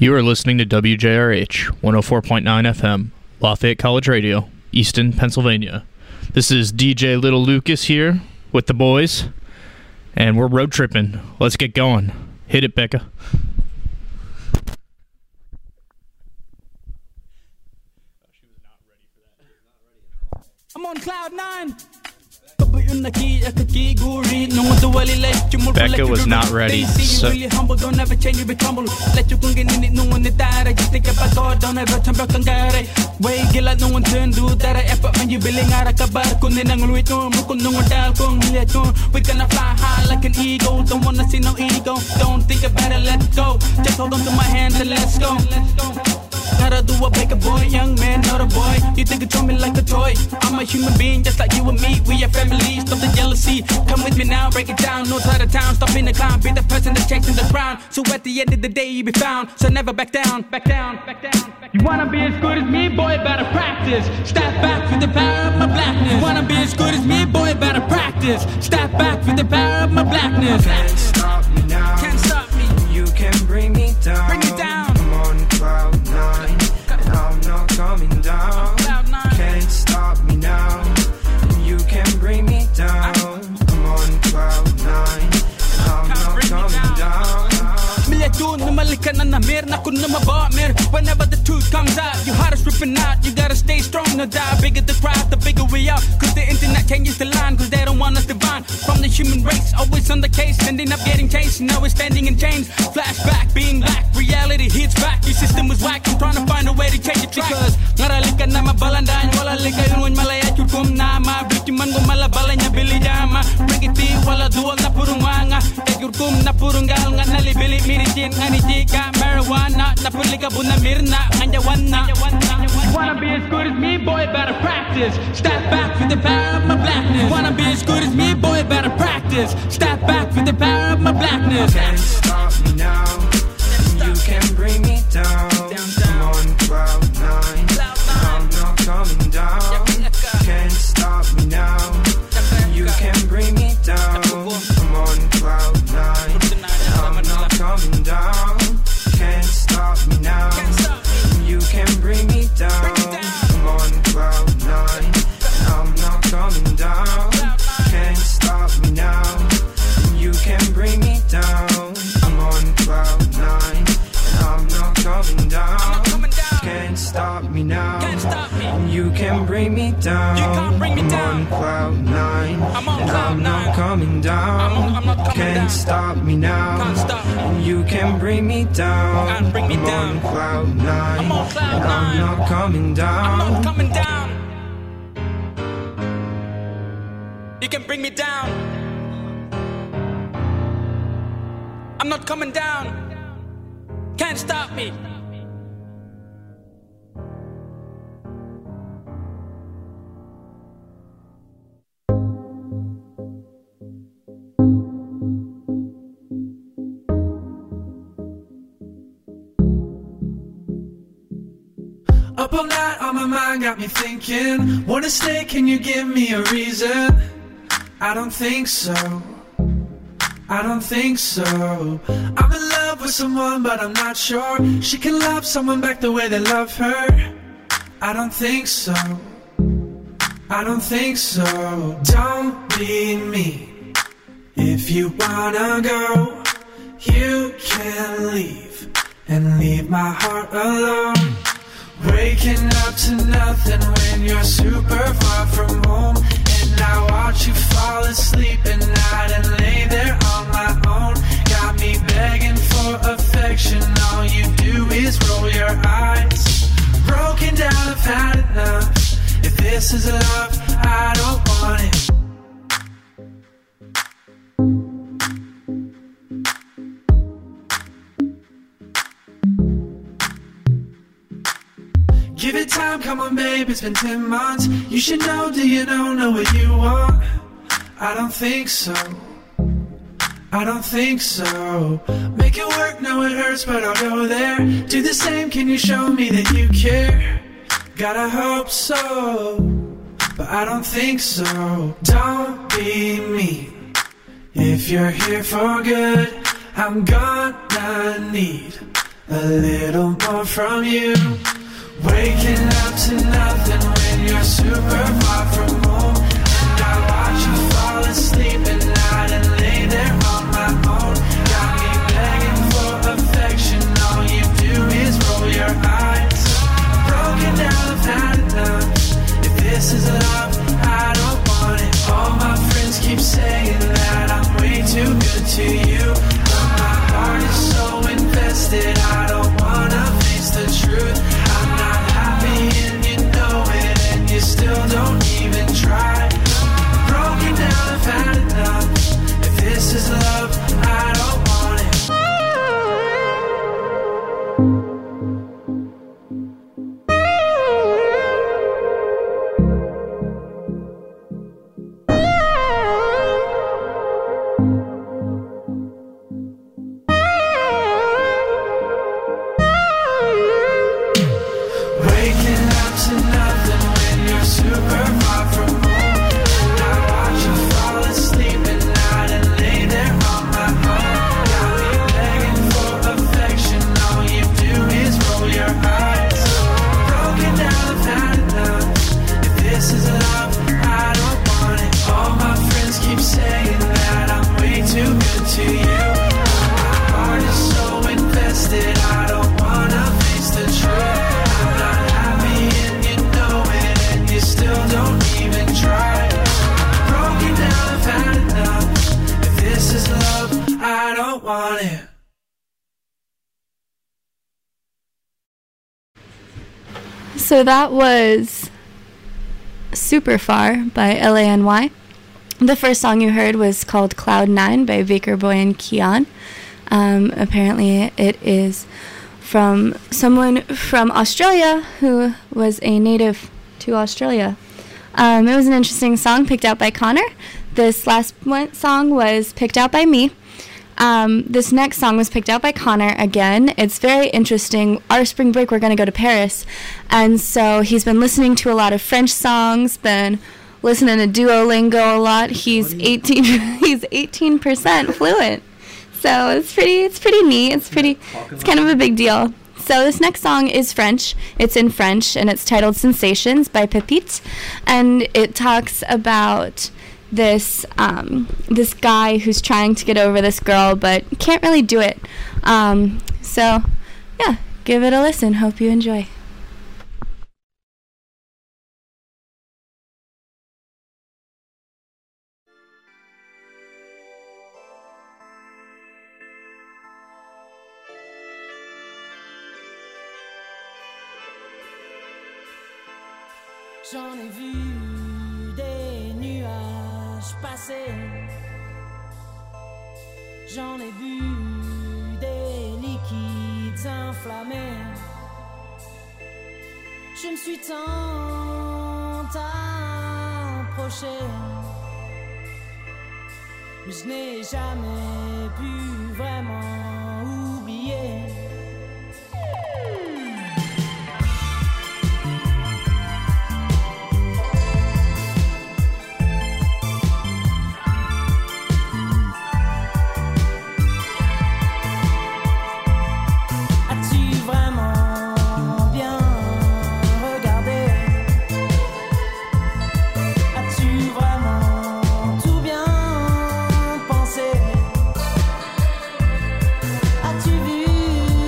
You are listening to WJRH 104.9 FM, Lafayette College Radio, Easton, Pennsylvania. This is DJ Little Lucas here with the boys, and we're road tripping. Let's get going. Hit it, Becca. I'm on cloud 9. Becca was not ready. So Don't ever change, you be humble. Let you get in it, no one that died. I just think about God, don't ever turn back on God. Way get like no one turn do that. I effort when you billing out a kabar. Kunin ang luit no, mukun no dal kung hilet no. We gonna fly high like an eagle. Don't wanna see no ego. Don't think about it, let's go. Just hold on to my hand and let's go. Gotta do a make a boy, young man, not a boy. You think you me like a toy. I'm a human being just like you and me. We are family, stop the jealousy. Come with me now, break it down. No side of town, stop in the clown. Be the person that's chasing the crown. So at the end of the day, you be found. So never back down, back down, back down. You wanna be as good as me, boy, better practice. Step back with the power of my blackness. You wanna be as good as me, boy, better practice. Step back with the power of my blackness. Can't stop me now. Can't stop me. You can bring me down. Bring it down. I'm on cloud 9, and I'm not coming down. Cloud 9. Can't stop me now. You can bring me down. I'm on cloud 9, and I'm not coming down. Miletun na malikan na namir na kun na mabamir. Whenever the truth comes out, your heart is ripping out. You gotta stay strong, no die. Bigger the crowd, the bigger we are. Cause the internet changes the line, cause they don't want us divine. From the human race, always on the case, ending up getting chased. Now we're standing in chains. Flashback, being black, reality hits back. Your system was whack, I'm trying to find a way to change it. Because ngaralikan na mabalandan, wala ligay ungon malaya chukum na ma. Bitiman ko malabalan niya bilijama. Bring it wala duwal na purunganga. Egurkum na purunggal nga nalibili miritin. Anijika marijuana, na pulika buna mirna. Anyawana. You wanna be as good as me, boy, better practice. Step back with the power of my blackness. You wanna be as good as me, boy, better practice. Step back with the power of my blackness. Can't stop me now. You can bring me down. I'm on cloud 9. I'm not coming down. Can't stop me now. You can bring me down. I'm on cloud 9. I'm not coming down. Can't stop me now. You can bring me down. I'm on cloud 9. I'm not coming down. Can't stop me now. You can bring me down. I'm on cloud 9. I'm not coming down. Can't stop me now. You can bring me down. I'm on cloud 9. And I'm not coming down. Can't stop me now. You can bring me down. I'm on cloud 9. And I'm not coming down. You can bring me down. I'm not coming down. Can't stop me. Up all night on my mind, got me thinking. Wanna stay, can you give me a reason? I don't think so. I don't think so. I'm in love with someone, but I'm not sure she can love someone back the way they love her. I don't think so. I don't think so. Don't be mean. If you wanna go, you can leave and leave my heart alone. Waking up to nothing when you're super far from home. And I watch you fall asleep at night and lay there on my own. Got me begging for affection, all you do is roll your eyes. Broken down, I've had enough. If this is love, I don't want it. Give it time, come on babe, it's been 10 months. You should know, do you know what you want? I don't think so. I don't think so. Make it work, no it hurts, but I'll go there. Do the same, can you show me that you care? Gotta hope so, but I don't think so. Don't be mean. If you're here for good, I'm gonna need a little more from you. Waking up to nothing when you're super far from home. And I watch you fall asleep at night and lay there on my own. Got me begging for affection, all you do is roll your eyes. Broken down, I've had enough. If this is love, I don't want it. All my friends keep saying that I'm way too good to you, but my heart is so invested, I don't wanna face the truth. I'm not happy and you know it, and you still don't even try. Broken down, I've had enough. If this is love, I don't want it. Waking up to nothing when you're super far from home. And I watch you fall asleep at night and lay there on my own. Got me begging for affection, all you do is roll your eyes. Broken down, I've had enough. If this is love, I don't want it. All my friends keep saying that I'm way too good to you. My heart is so invested, I don't wanna face the truth. I'm not happy and you know it, and you still don't even try. Broken down, I've had enough. If this is love, I don't want it. So that was Super Far by LANY. The first song you heard was called Cloud 9 by Baker Boy and Kian. Apparently it is from someone from Australia who was a native to Australia. It was an interesting song picked out by Connor. This last song was picked out by me. This next song was picked out by Connor again. It's very interesting. Our spring break, we're going to go to Paris. And so he's been listening to a lot of French songs, been listening to Duolingo a lot. He's 18% fluent. So it's pretty neat. It's kind of a big deal. So this next song is French. It's in French, and it's titled Sensations by Pépite. And it talks about this guy who's trying to get over this girl but can't really do it. So yeah, give it a listen. Hope you enjoy. J'en ai vu des nuages passer, j'en ai vu des liquides inflammés. Je me suis tant approché, mais je n'ai jamais pu vraiment oublier. As-tu vu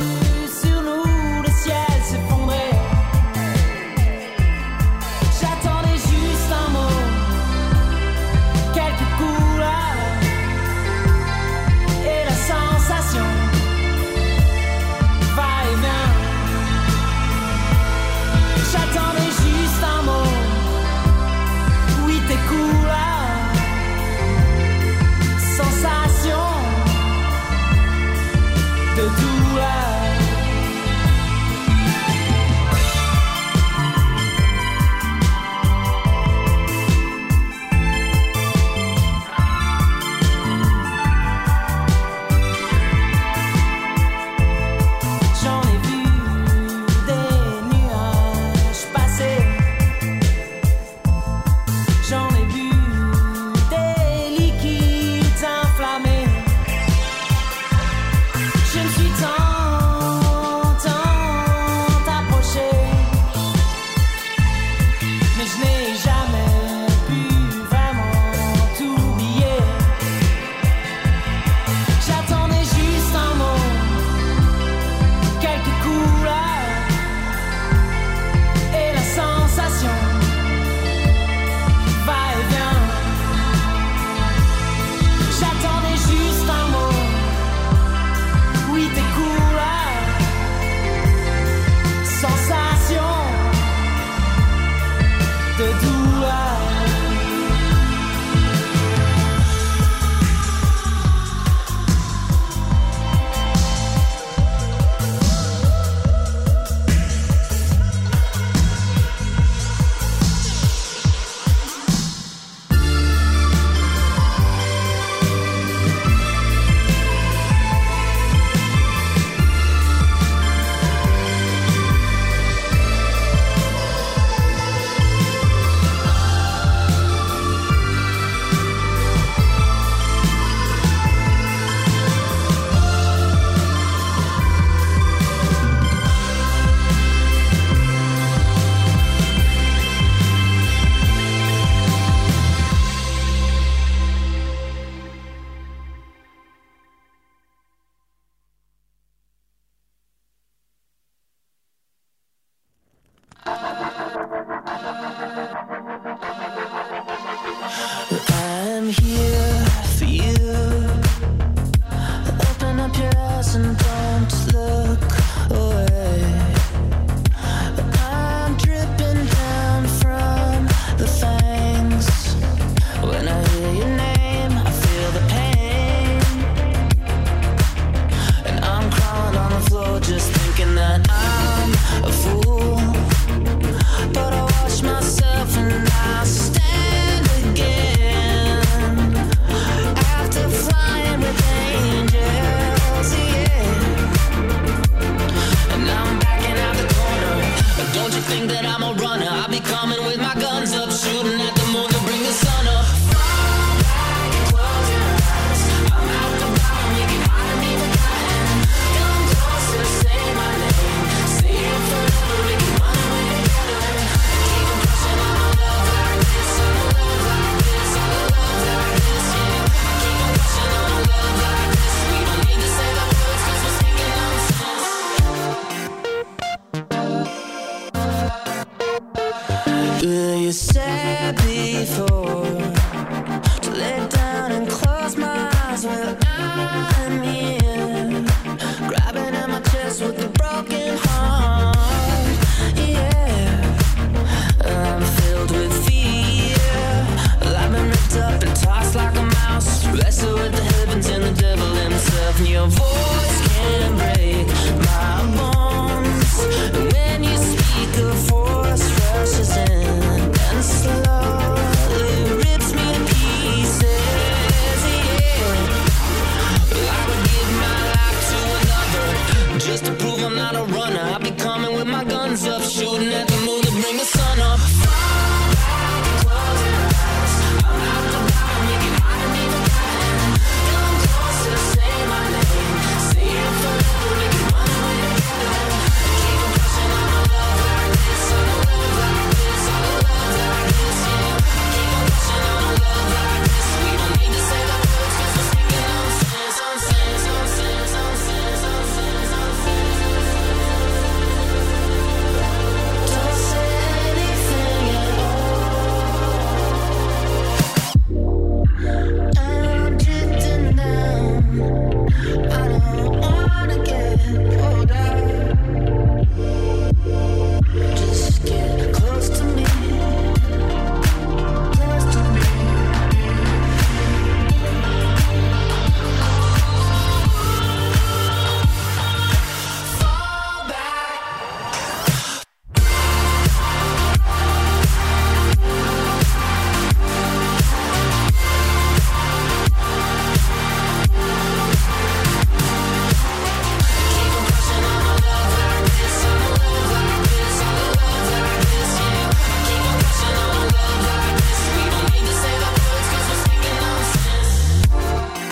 Don't you think that I'm a runner? I'll be coming with my guns up, shooting at the moon to bring the sun up. Fall back and close your eyes. I'm at the bottom, you can hide me with my hand. Come closer, say my name. Stay here forever, we can run away together. Keep on pushing on a love like this, on a love like this, on a love like this, yeah. Keep on pushing on a love like this. We don't need to say the words, cause we're speaking nonsense. You said before to lay down and close my eyes. Well, I'm here, grabbing at my chest with a broken heart. Yeah, I'm filled with fear. I've been ripped up and tossed like a mouse, wrestle with the heavens and the devil himself. And your voice can break my bones. And when you speak, a force rushes in and slowly rips me to pieces, yeah. I would give my life to another just to prove I'm not a runner. I'll be coming with my guns up, shooting at the moon to bring the sun up. Fall back and close your eyes. I'm at the bottom, you can hide me with my hand. Come closer, say my name. Stay here forever, we can run away together. Keep on pushing on a love like this, on a love like this, on a love like this, yeah. Keep on pushing on a love like this. We don't need to say the words, cause we're speaking nonsense, nonsense, nonsense, nonsense, nonsense, nonsense. Don't say anything at all. I'm drifting down. I don't wanna get pulled out. Just get close to me. Close to me. Fall back. Keep on pushing on a love like this, on a love like this, on a love like this, yeah. Keep on pushing on a love like this. We don't need to say the words, cause we're speaking nonsense.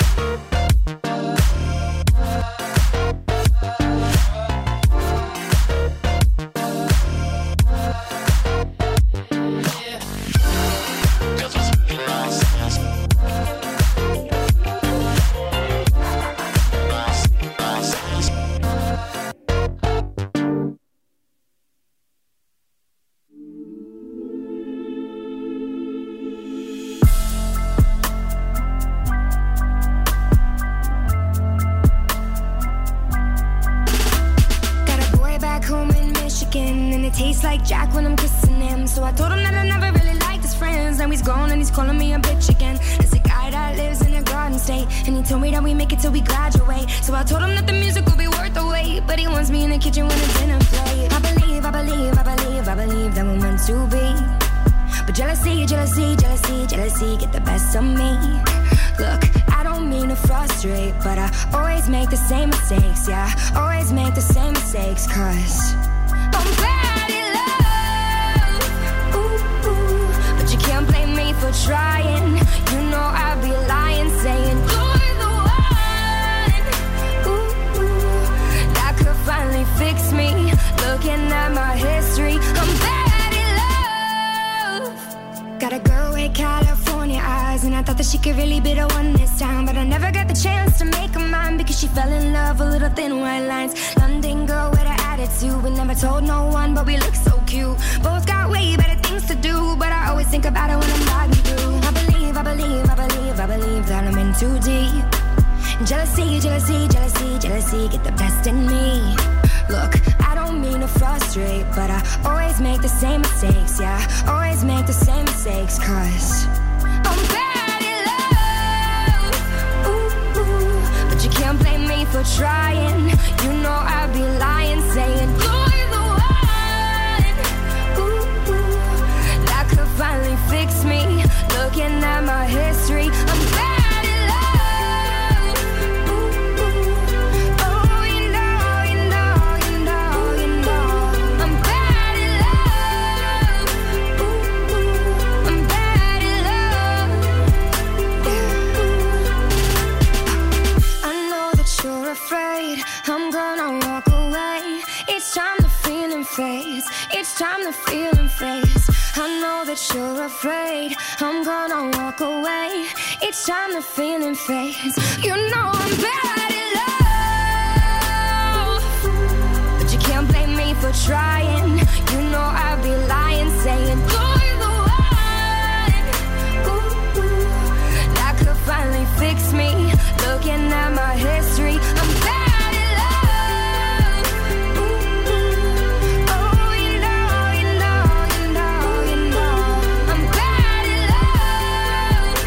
Yeah. Cause we're speaking nonsense. Nonsense. Got a boy back home in Michigan, and it tastes like Jack when I'm kissing him. So I told him that I never really liked his friends. Now he's gone and he's calling me a bitch again. There's a guy that lives in a garden state, and he told me that we make it till we graduate. So I told him that the music will be worth the wait, but he wants me in the kitchen when it's dinner plate. I believe that we're meant to be. But jealousy, jealousy, jealousy, jealousy get the best of me. Look, I don't mean to frustrate, but I always make the same mistakes, yeah. Always make the same mistakes, cause I'm bad in love. Ooh, ooh. But you can't blame me for trying. You know I'd be lying, saying you're the one. Ooh, ooh. That could finally fix me. Looking at my history, I'm bad in love. Got a girl with California eyes, and I thought that she could really be the one this time. But I never got the chance to make her mine, because she fell in love with little thin white lines. London girl with an attitude, we never told no one, but we look so cute. Both got way better things to do, but I always think about it when I'm riding through. I believe that I'm in too deep. Jealousy, jealousy, jealousy, jealousy get the best in me. Look, I don't mean to frustrate, but I always make the same mistakes, yeah. Always make the same mistakes, cause I'm bad in love. Ooh, ooh. But you can't blame me for trying. You know I'd be lying, saying you're the one. Ooh, ooh. That could finally fix me. Looking at my history, I'm bad in love. Ooh, ooh. Oh, you know, I'm bad in face. Each time the feeling fades, I know that you're afraid I'm gonna walk away. Each time the feeling fades, you know I'm bad at love, but you can't blame me for trying. You know I'd be lying saying you're the one. Ooh, that could finally fix me. Looking at my history, I'm bad at love. Ooh, oh, you know, you know, you know, you know, I'm bad at love.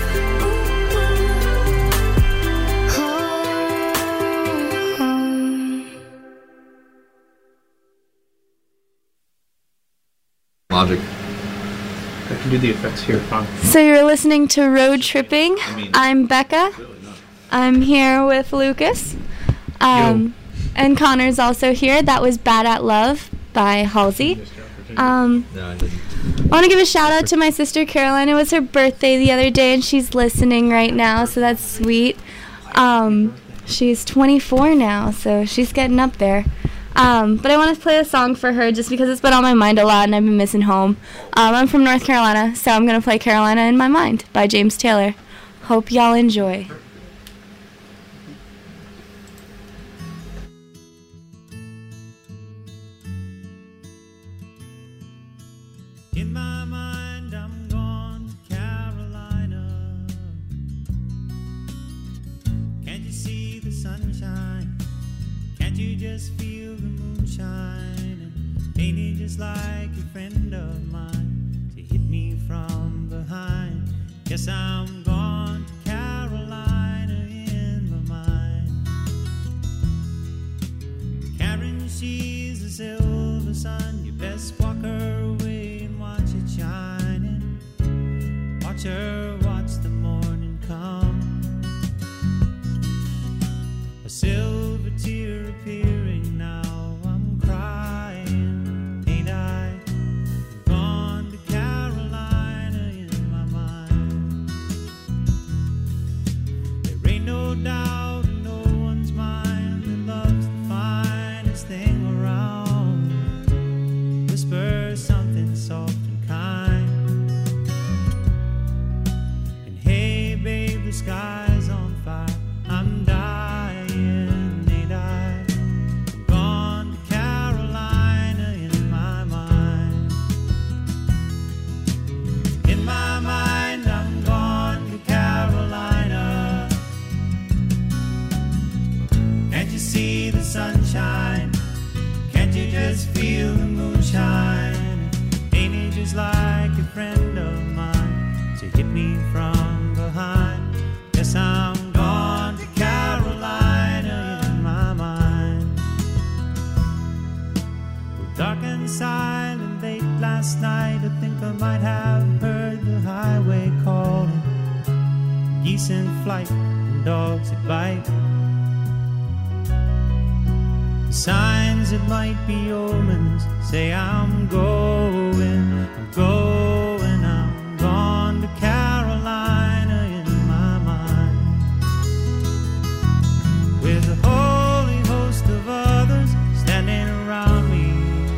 Ooh, oh. Logic. I can do the effects here. Fine. So you're listening to Road Tripping. I'm Becca. I'm here with Lucas. And Connor's also here. That was Bad at Love by Halsey. I want to give a shout out to my sister Caroline. It was her birthday the other day and she's listening right now, so that's sweet. She's 24 now, so she's getting up there. But I want to play a song for her just because it's been on my mind a lot and I've been missing home. I'm from North Carolina, so I'm going to play Carolina in My Mind by James Taylor. Hope y'all enjoy. In my mind, I'm gone to Carolina. Can't you see the sunshine? Can't you just feel the moonshine? And ain't it just like a friend of mine to hit me from behind? Guess I'm gone to Carolina in my mind. Karen, she's a silver sun. You best walk her away and watch it shining. Watch her watch the morning come. A silver tear appearing now. I'm crying, ain't I? I'm gone to Carolina in my mind. There ain't no doubt in no one's mind that love's the finest thing around. Whisper something soft and kind. And hey babe, the sky's on fire. I'm dying, ain't I? I'm gone to Carolina in my mind. In my mind, I'm gone to Carolina. Can't you see the sunshine? Can't you just feel the moonshine? Ain't it just like a friend of mine to hit me from behind? Yes, I'm gone to Carolina in my mind. Well, dark and silent late last night, I think I might have heard the highway calling. Geese in flight and dogs that bite. The signs that might be omens say I'm going, I'm gone to Carolina in my mind. With a holy host of others standing around me,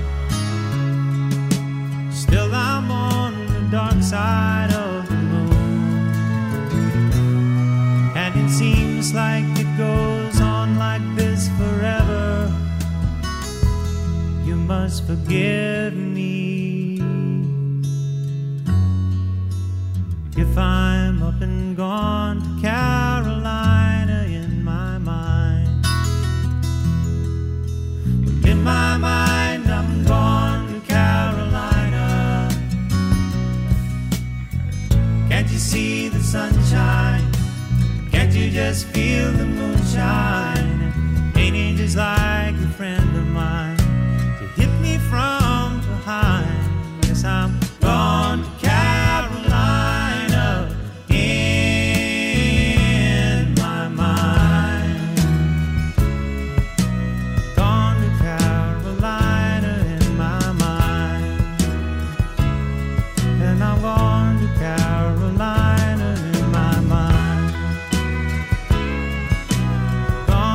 still I'm on the dark side of the moon. And it seems like it goes on like this forever. You must forgive me if I'm up and gone to Carolina in my mind. In my mind, I'm gone to Carolina. Can't you see the sunshine? Can't you just feel the moonshine? Ain't it just like a friend of mine to hit me from behind? Yes, I'm gone to Carolina in my mind. Gone to Carolina in my mind. And I'm gone to Carolina in my mind. Gone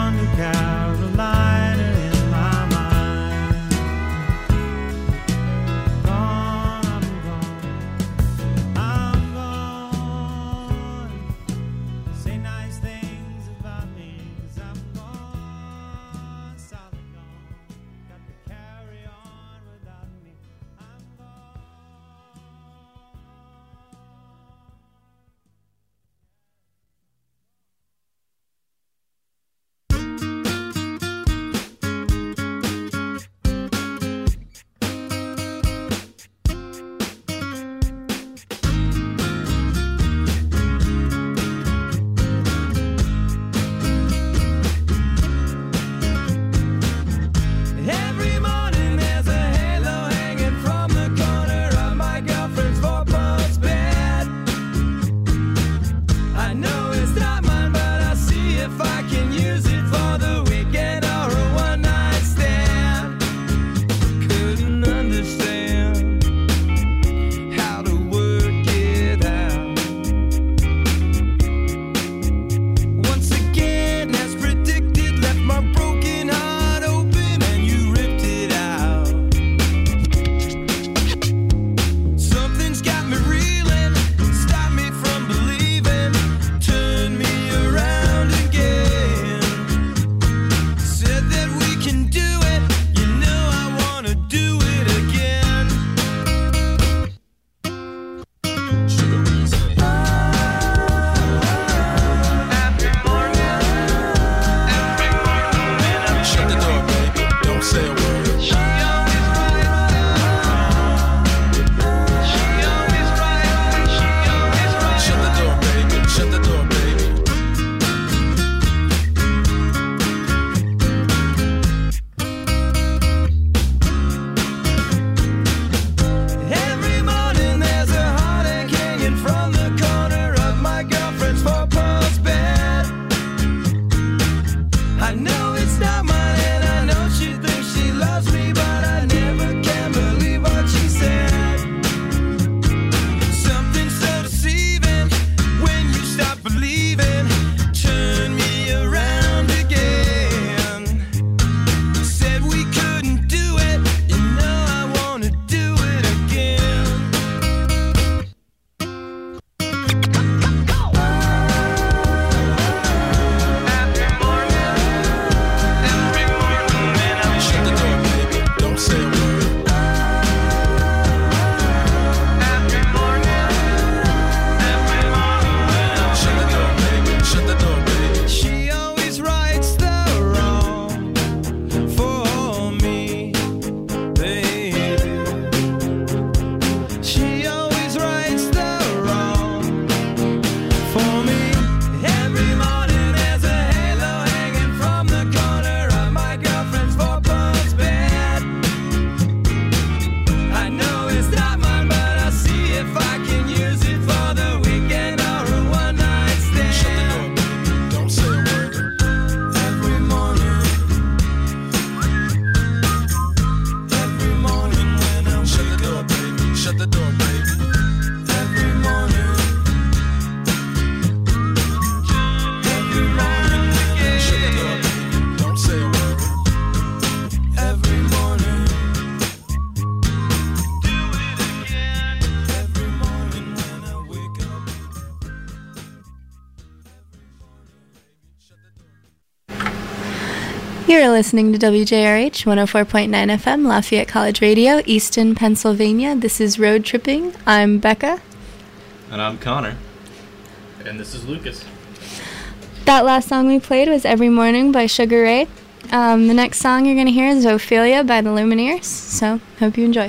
You're listening to WJRH 104.9 FM, Lafayette College Radio, Easton, Pennsylvania. This is Road Tripping. I'm Becca. And I'm Connor. And this is Lucas. That last song we played was Every Morning by Sugar Ray. The next song you're going to hear is Ophelia by the Lumineers. So, hope you enjoy.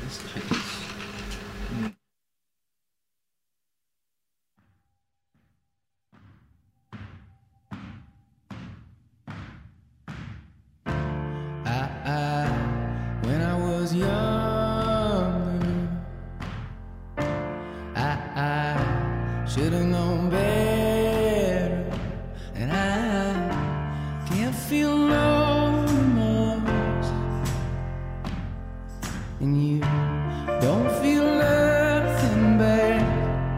When I was younger, I should have known better, and I can't feel no remorse, and you don't feel nothing bad.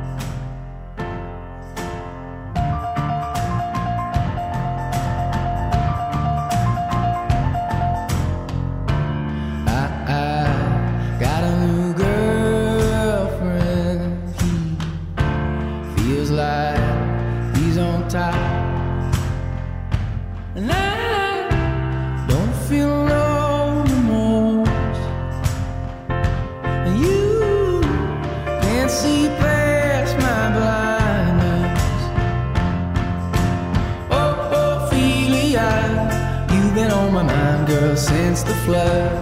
Got a new girlfriend. He feels like he's on top, and I don't feel no remorse. And you can't see past my blindness. Oh, Ophelia, you've been on my mind, girl, since the flood.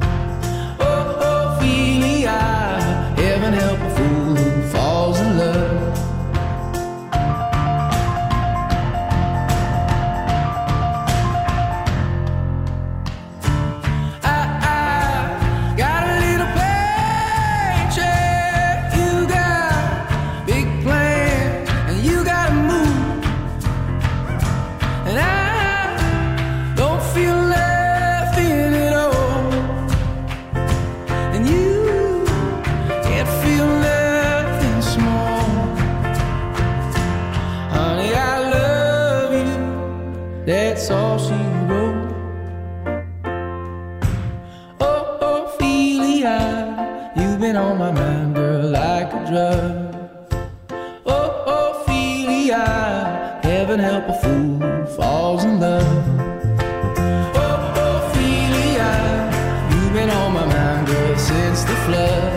Heaven help a fool who falls in love. I got a little paycheck. You got big plans, and you gotta move. And I don't feel nothing at all. And you feel nothing small. Honey, I love you. That's all she wrote. Oh, Ophelia, you've been on my mind, girl, like a drug. Oh, Ophelia, heaven help a fool who falls in love. Oh, Ophelia, you've been on my mind, girl, since the flood.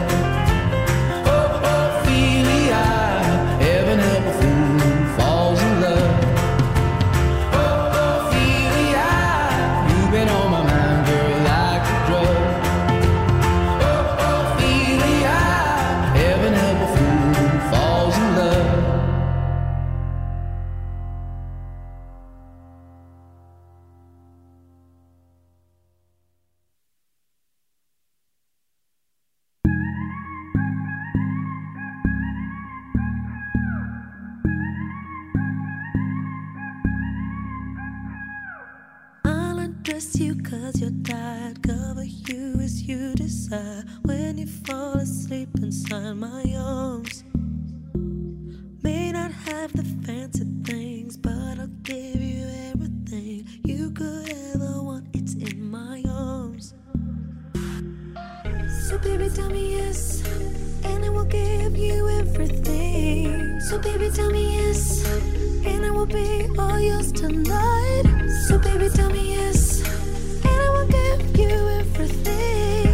You cause you're tired, cover you as you desire. When you fall asleep inside my arms, may not have the fancy things, but I'll give you everything you could ever want. It's in my arms. So baby, tell me yes, and I will give you everything. So baby, tell me yes, and I will be all yours tonight. So baby, tell me yes, and I will give you everything.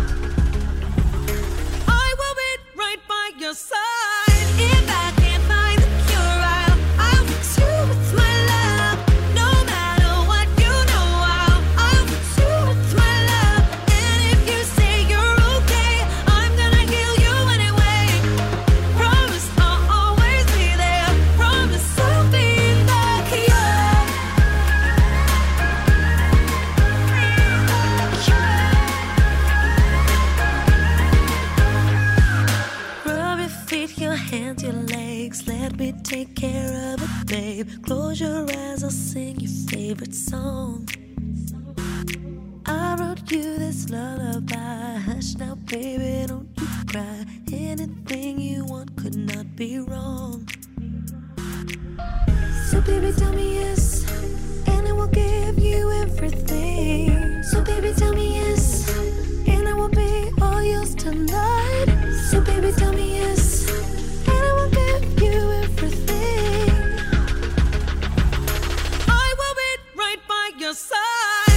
I will be right by your side. If I can't find the cure, I'll fix you with my love. No matter what, you know I'll fix you with my love. And if you say you're okay, I'm gonna heal you anyway. Promise I'll always be there. Promise I'll be the cure. Rub your feet, your hands, your legs. Let me take care of it, babe. Close your eyes, I'll sing your favorite song. I wrote you this lullaby. Hush now, baby, don't you cry. Anything you want could not be wrong. So baby, tell me yes, and I will give you everything. So baby, tell me yes, and I will be all yours tonight. So baby, tell me yes, and I will give you everything. I will be right by your side.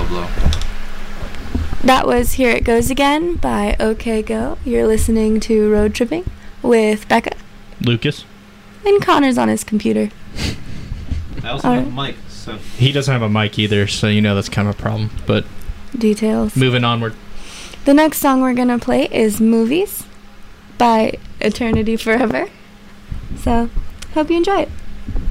blow. That was Here It Goes Again by OK Go. You're listening to Road Tripping with Becca. Lucas. And Connor's on his computer. I also have a mic, so... He doesn't have a mic either, so you know that's kind of a problem. But details. Moving onward. The next song we're going to play is Movies by Eternity Forever. So, hope you enjoy it.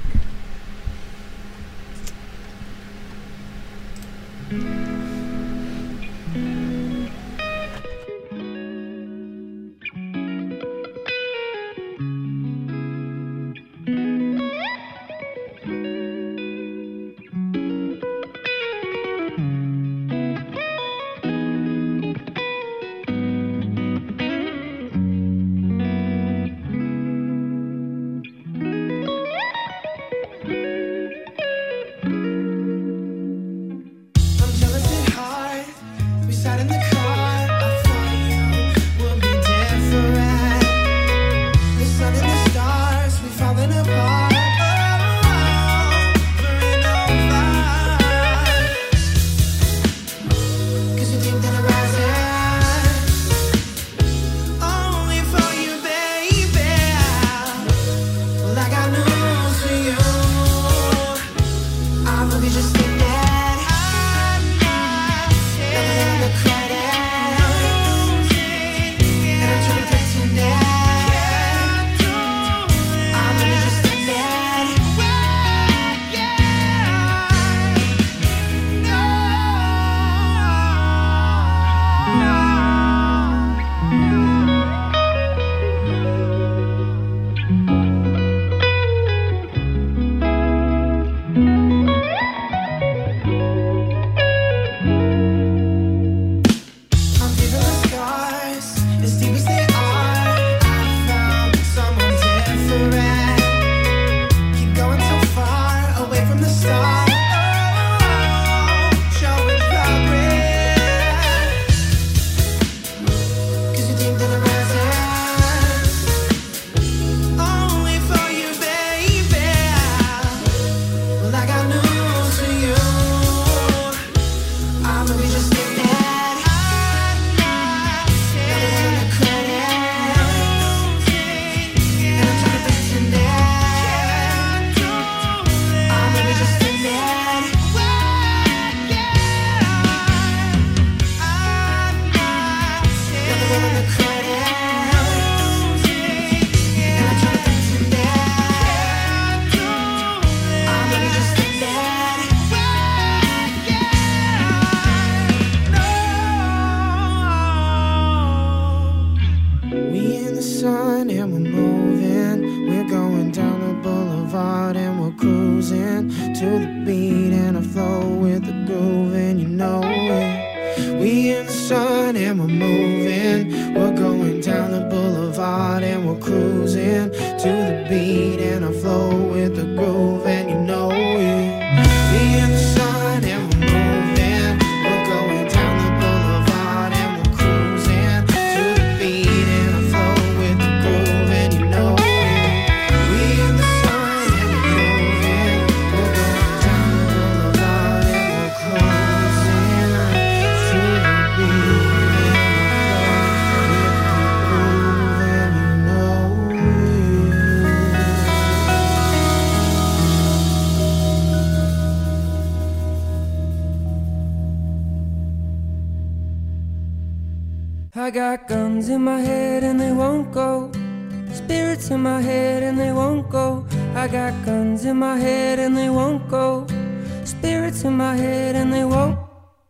I got guns in my head and they won't go. Spirits in my head and they won't go. I got guns in my head and they won't go. Spirits in my head and they won't.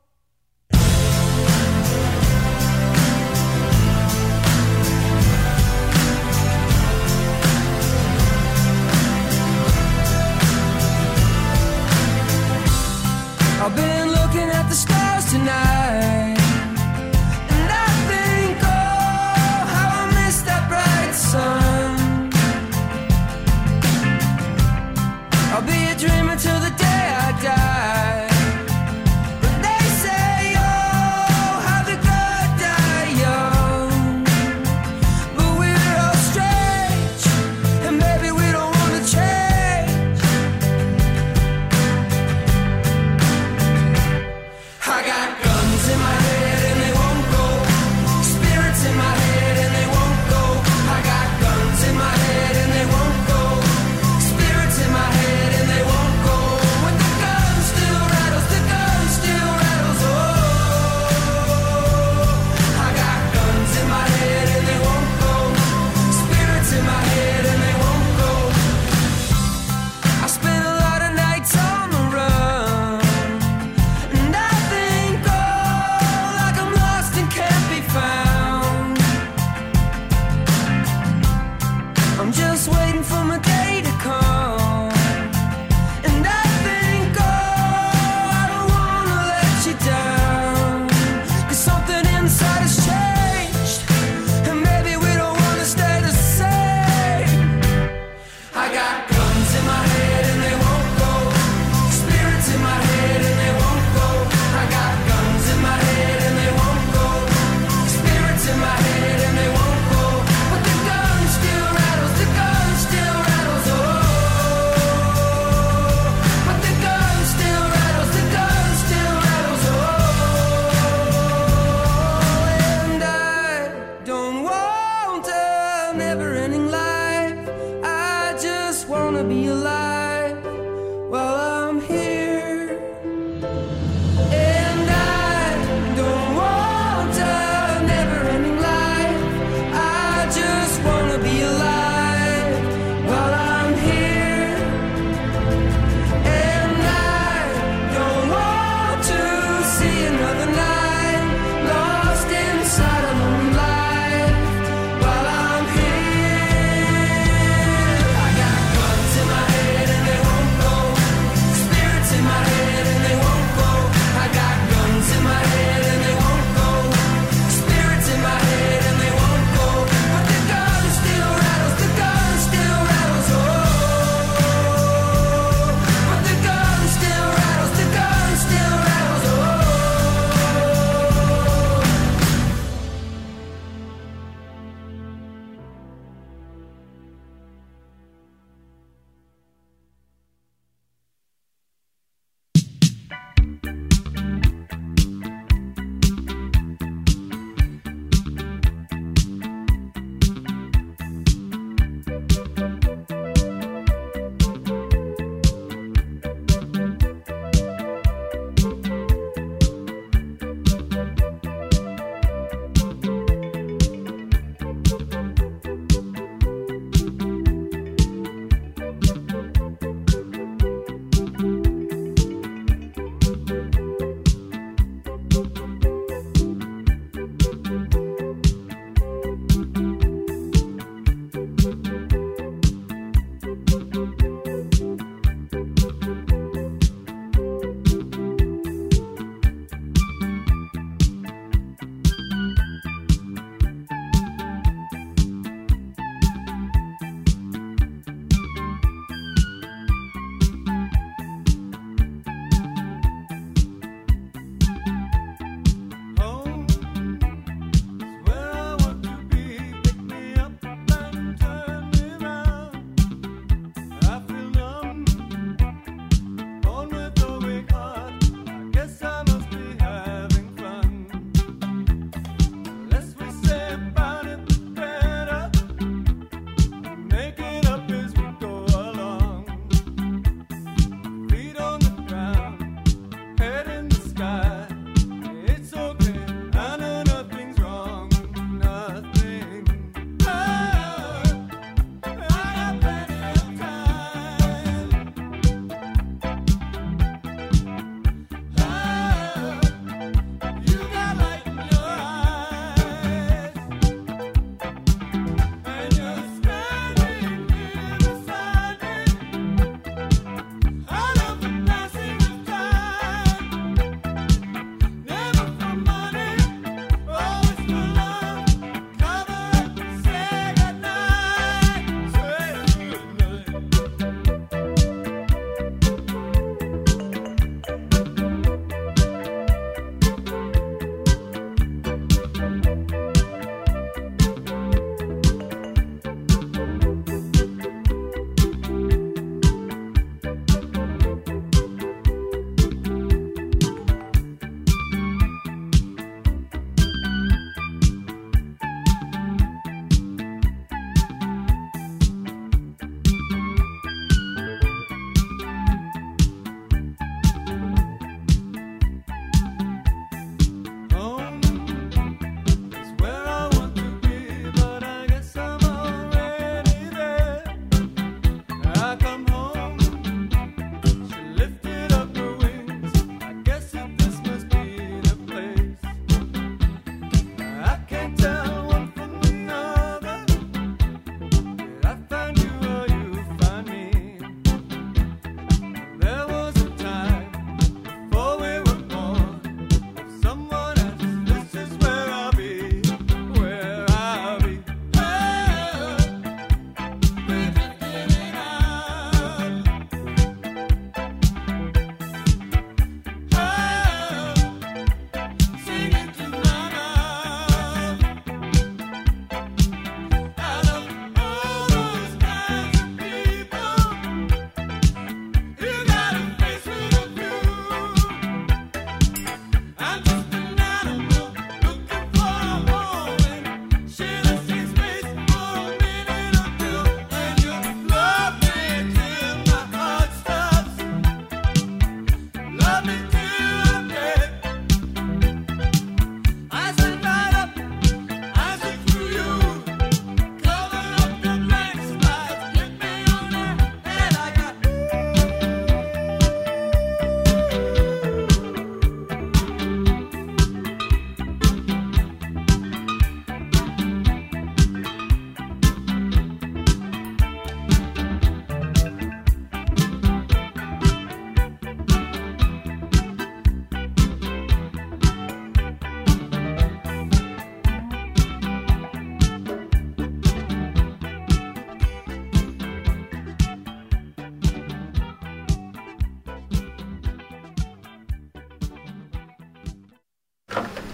I've been looking at the stars tonight. Sun. I'll be a dreamer till the day I die. But they say, oh, how the good die young. But we're all strange, and maybe we don't want to change. I down. 'Cause something inside has changed, and maybe we don't wanna stay the same. I got guns in my head and they won't go. Spirits in my head and they won't go. I got guns in my head and they won't go. Spirits in my head and they won't go. But the gun still rattles, the gun still rattles, oh. But the gun still rattles, the gun still rattles, oh.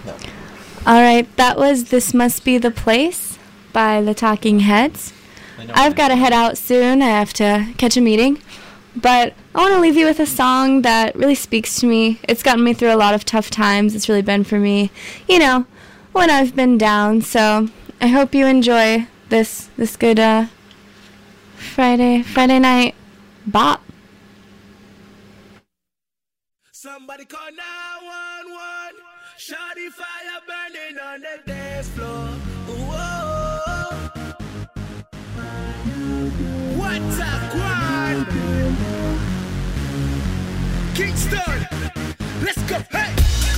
All right, that was This Must Be the Place by the Talking Heads. I've got to head out soon. I have to catch a meeting. But I want to leave you with a song that really speaks to me. It's gotten me through a lot of tough times. It's really been for me, you know, when I've been down. So I hope you enjoy this good Friday night bop. Somebody call 911. Shawty fire burning on the dance floor. Whoa. What's up, Quan? Kingston, let's go. Hey.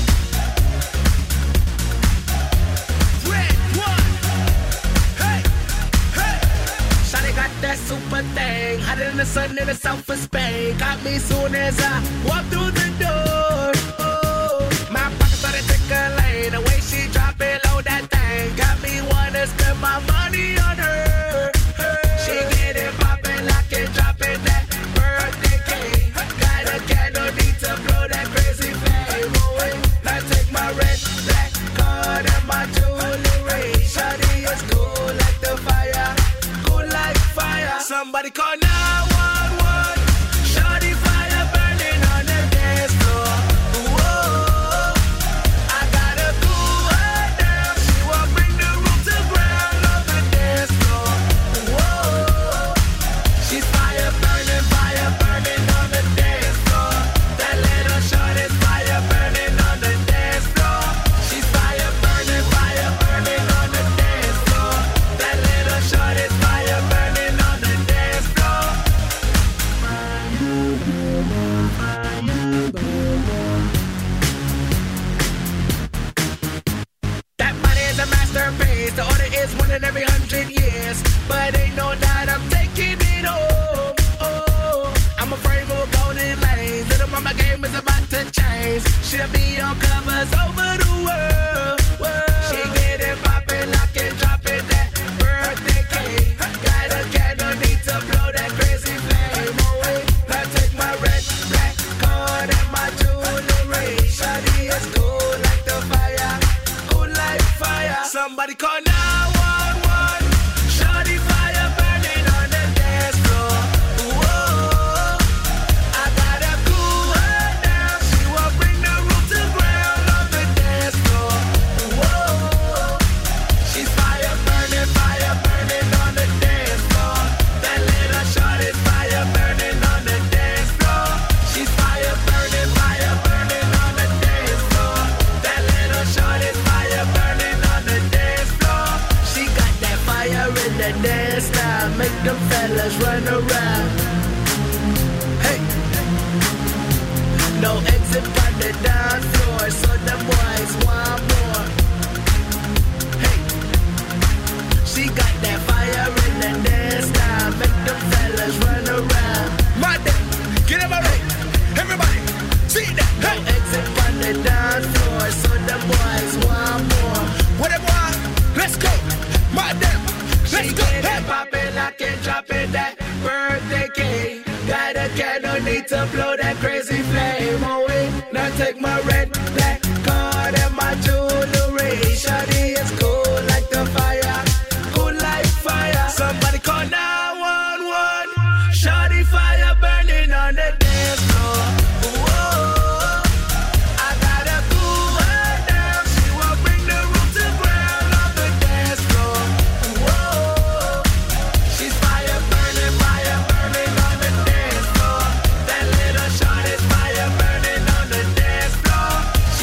Red one. Hey, hey. Shawty got that super thing, hotter than the sun in the south of Spain. Got me soon as I walk through the door. My pocket started tickling, the way she drop it low, that thing got me wanna spend my money on her. She get it poppin', lock it, drop it, that birthday cake. Got a candle, need to blow that crazy flame. I take my red, black card and my jewelry. Shawty is cool like the fire, cool like fire. Somebody call 911. Shawty fire burning on the dance floor. The order is one in every 100 years, but ain't no doubt I'm taking it home. Oh, I'm afraid we'll go in lanes. Little mama game is about to change. She'll be on covers over the world. She get it poppin', lock it, drop it, that birthday cake. Got a candle, need to blow that crazy flame. Oh, I take my red, black card and my jewelry. Shawty is cool like the fire, cool like fire. Somebody call 911. Shawty fire burning on the dance floor. Whoa, I gotta cool her down. She will bring the roof to ground on the dance floor. Whoa, she's fire burning on the dance floor. That little shawty's fire burning on the dance floor. She's fire burning on the dance floor. That little shawty's fire burning on the dance floor. She got that fire in the dance style, make them fellas run around. Hey, no exit on the dance floor, so the boys want more. Hey, she got that fire in the dance style, make them fellas run around. My day, get him right, everybody, see that. Hey, no exit on the dance floor, so the boys want more. What it want? Let's go, my damn, let's go. Hey, pop it, lock it, drop it, that birthday cake. Got a candle, need to blow that crazy flame. Oh wait, now take my red, black card and my jewelry. Shawty is cool like the fire, cool like fire. Somebody call 911. Shawty fire burning on the dance floor. Whoa, I gotta cool her down. She will bring the roof to ground on the dance floor. Whoa, she's fire burning on the dance floor. That little shawty's fire burning on the dance floor.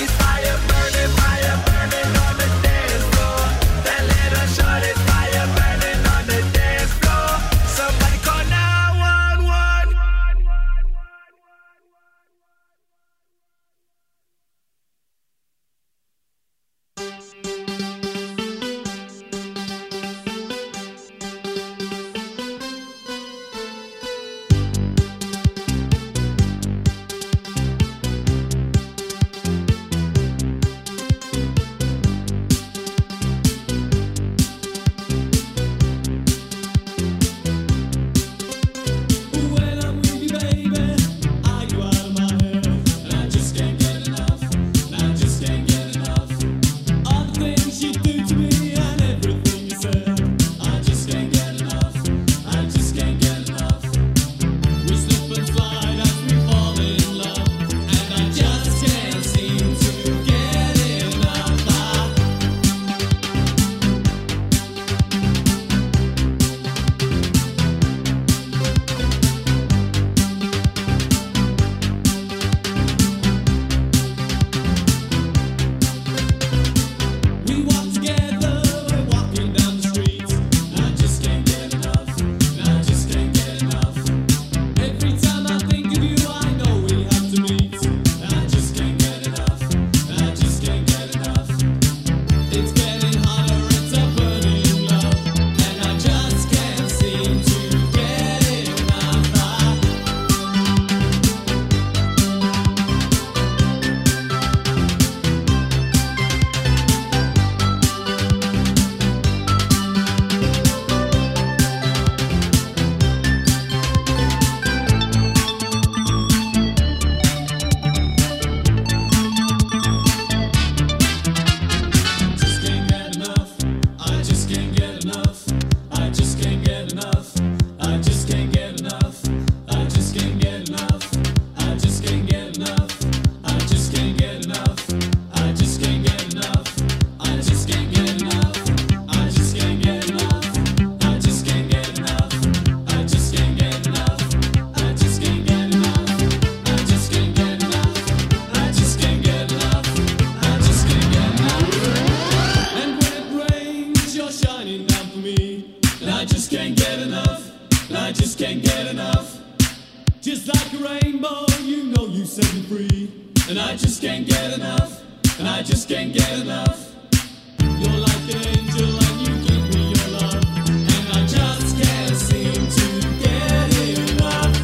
rainbow, you know you set me free. And I just can't get enough, and I just can't get enough. You're like an angel and you give me your love, and I just can't seem to get enough.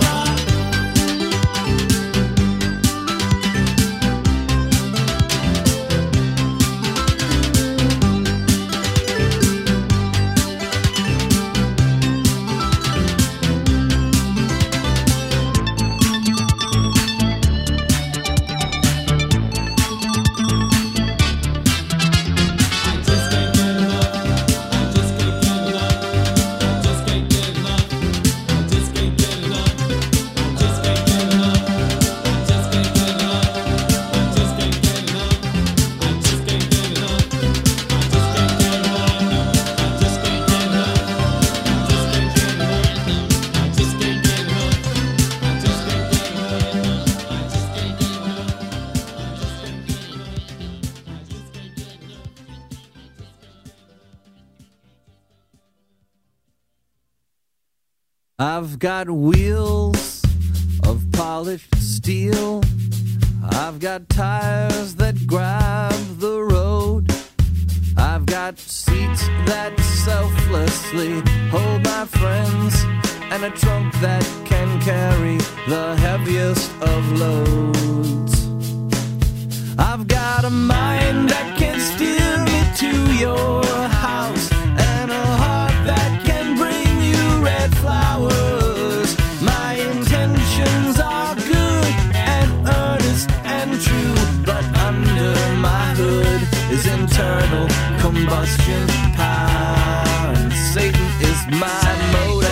I've got wheels of polished steel. I've got tires that grab the road. I've got seats that selflessly hold my friends, and a trunk that can carry the heaviest of loads. I've got a mind that can steer me to your house, and a heart that can bring you red flowers. My intentions are good and earnest and true, but under my hood is internal combustion power, and Satan is my motor.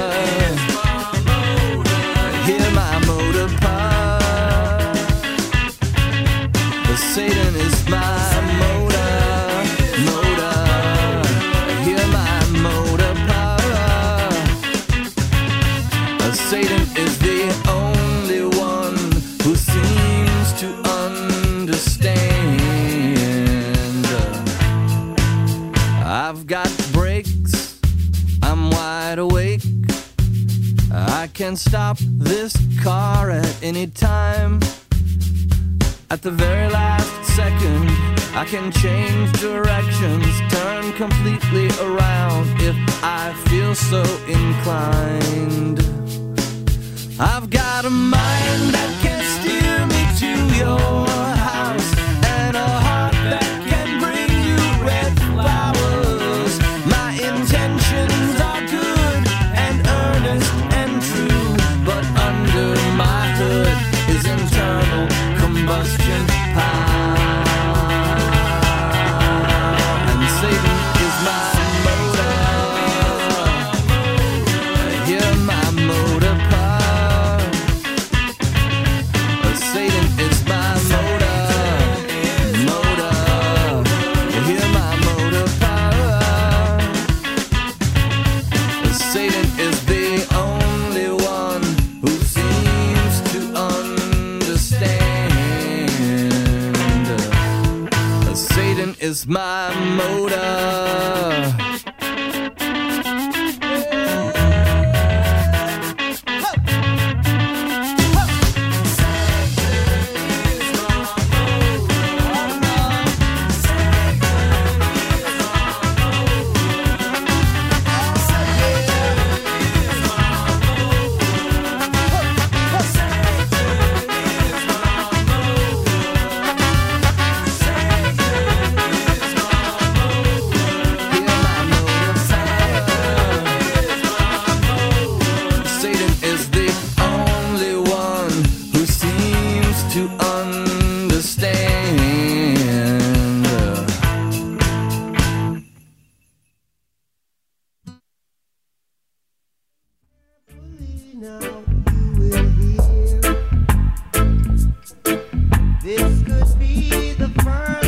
Hear my motor purr. Satan is my motor. Hear my motor power. Satan is the only one who seems to understand. I've got brakes, I'm wide awake. I can stop this car at any time. At the very last second, I can change directions, turn completely around if I feel so inclined. I've got a mind that can steer me to your house, and a heart that can bring you red flowers. My intentions are good and earnest and true, but under my hood is internal combustion power, and Satan is my motor. Hear my motor power. Satan is my motor. Hear my motor power. Satan is the only one who seems to understand. Satan is my motor. Satan is the only one who seems to understand. This could be the first